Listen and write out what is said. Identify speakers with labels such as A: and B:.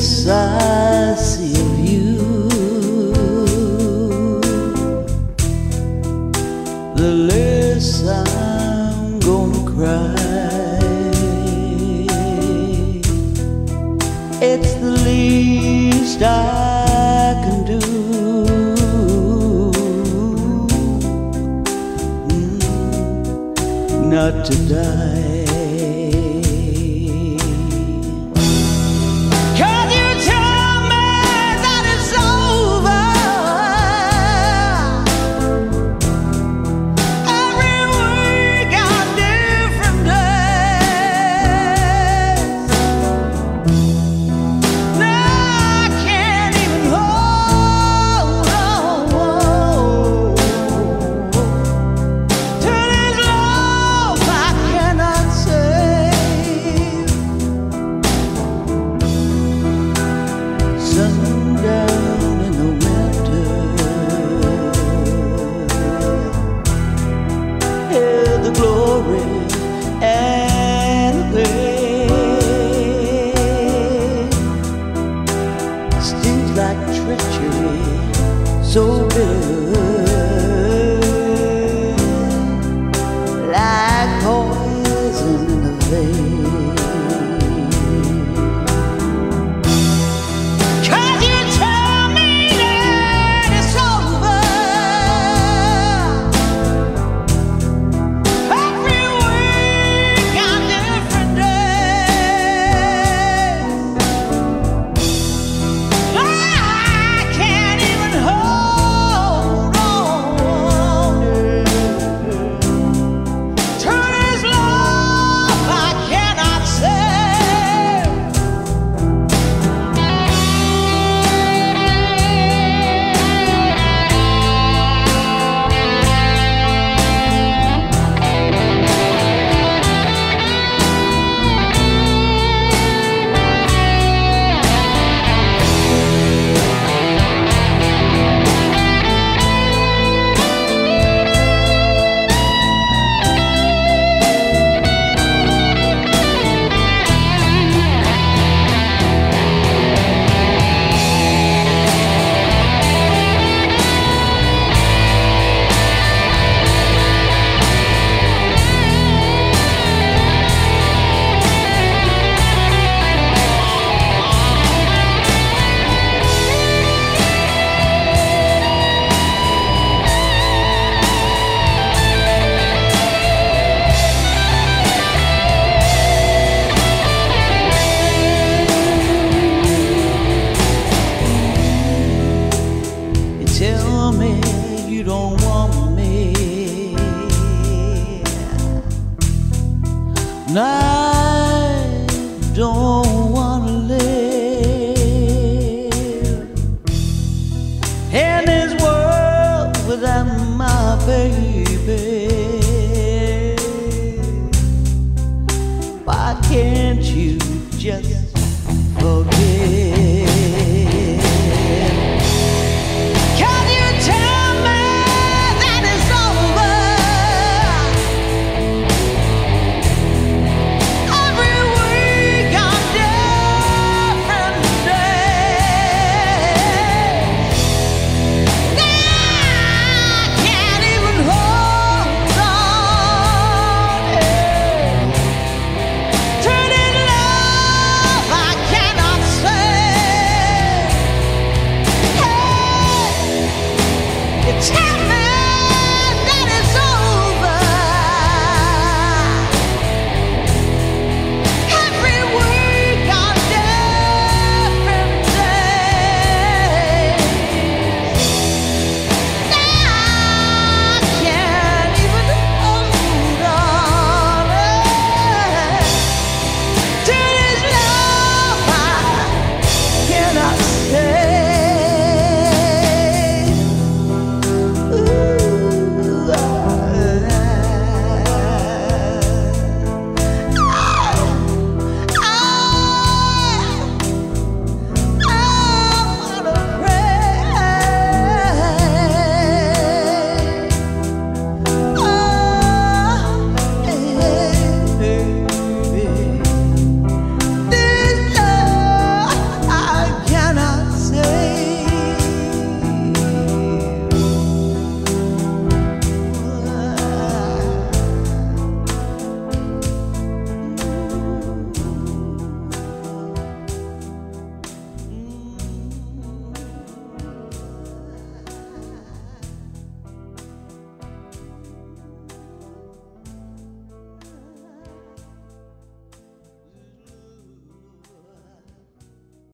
A: less I see of you, the less I'm gonna cry. It's the least I can do, not to die. So bitter, like poison in the vein. 'Cause you tell me that it's over. Every week on different days, I can't even hold. Tell me you don't want me, and I don't wanna live in this world without my baby. Why can't you just